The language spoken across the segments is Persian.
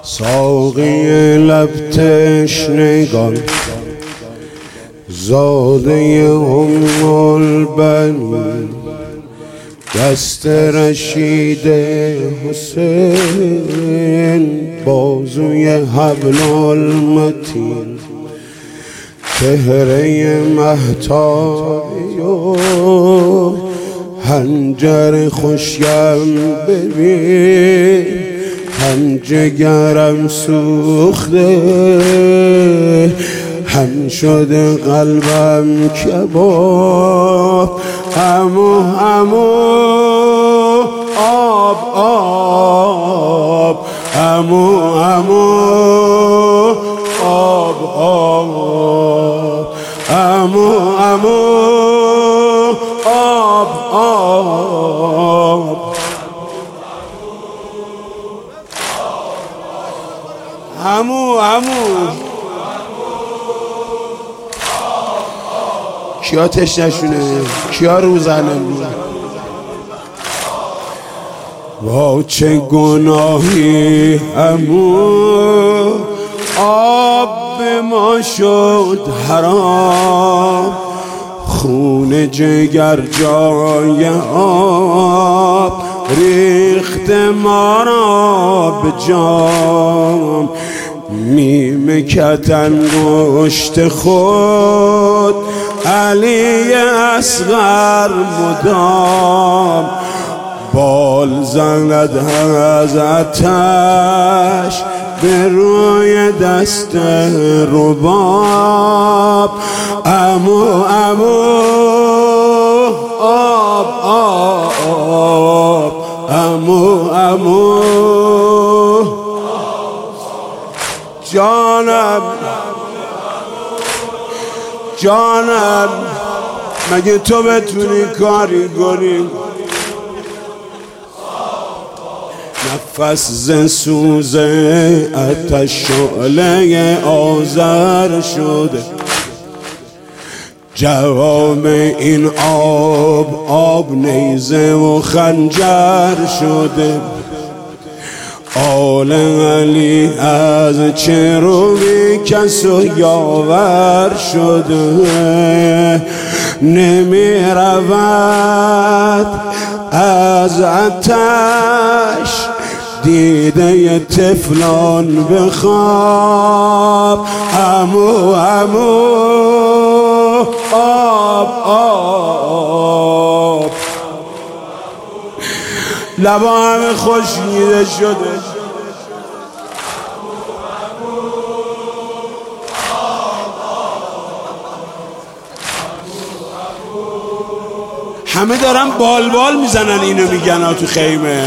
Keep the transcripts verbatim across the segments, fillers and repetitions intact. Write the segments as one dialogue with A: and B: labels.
A: ساقی لب تشنگان زاده ام البنین دست رشید حسین بازوی حبل المتین چهره مهتابی و هنجر خوشیم ببین هم جگرم سوخته هم شده قلبم کباب همو همو آب آب همو همو آب آب همو همو آب آب همو همو کیا تشنشونه کیا روزنه بود وا چه گناهی همو آب به ما شد حرام خون جگر جای آب ریخت ما را به جام میم کتن گشت خود علی اصغر مدام بال زند از آتش به روی دست رباب امو امو آب آب امو امو جانم جانم مگه تو بتونی کاری کنی نفس ز سوز آتش شعله آذر شده جواب این آب آب نیزه و خنجر شده آل علی از چه روی کس و یاور شده نمی رود از آتش دیده طفلان به خواب امو امو آب آب لبا همه خشکیده شده همه دارن بال بال میزنن اینو میگن ها تو خیمه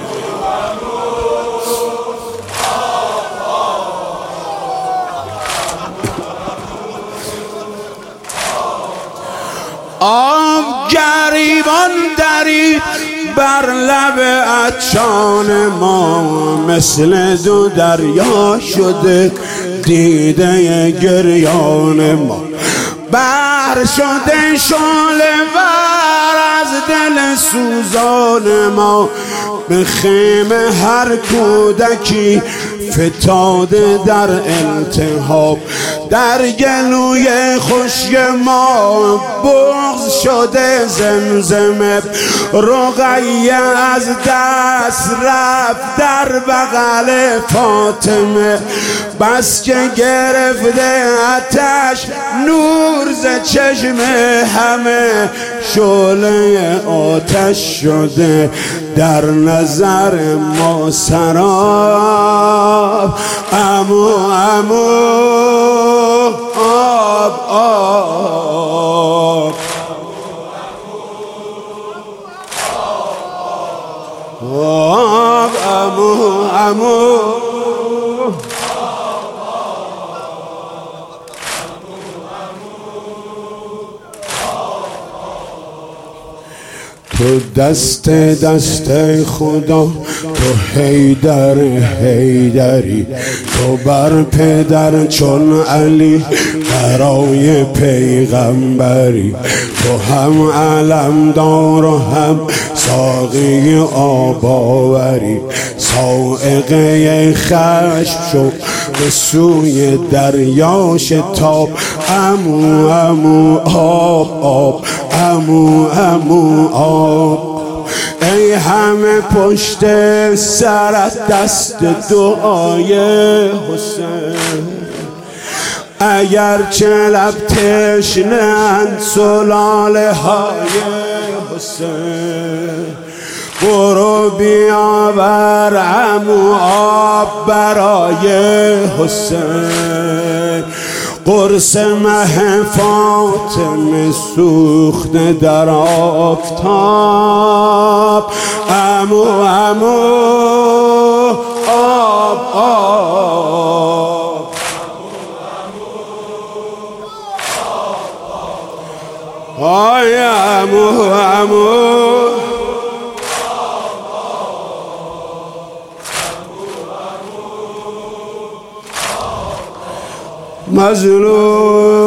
A: آب گریبان درید بر لب عطشان ما مثل دو دریا شده دیده گریان ما بر شده شعله ور از دل سوزان ما به خیمه هر کودکی فتاده در التهاب در گلوی خشک ما بغض شده زمزمه رقیه از دست رفت در بغل فاطمه بس که گرفته آتش نور ز چشم همه شعله آتش شده در نظر ما سراب امو امو آب آب آب امو امو تو دست دست خدا، تو حیدر حیدری، تو بر پدر چون علی برای پیغمبری. تو هم علمدار و هم ساقی آب آوری. صاعقه خشم شو به سوی دریا شتاب. عمو عمو آب آب، عمو عمو آب. ای همه پشت سرت دست دعای حسین، اگر چه لب تشنه‌اند سلاله های حسین. برو بیاور عمو آب برای حسین. قرص مه فاطمه سوخته در آفتاب. عمو عمو آب آب، آی عمو عمو مظلوم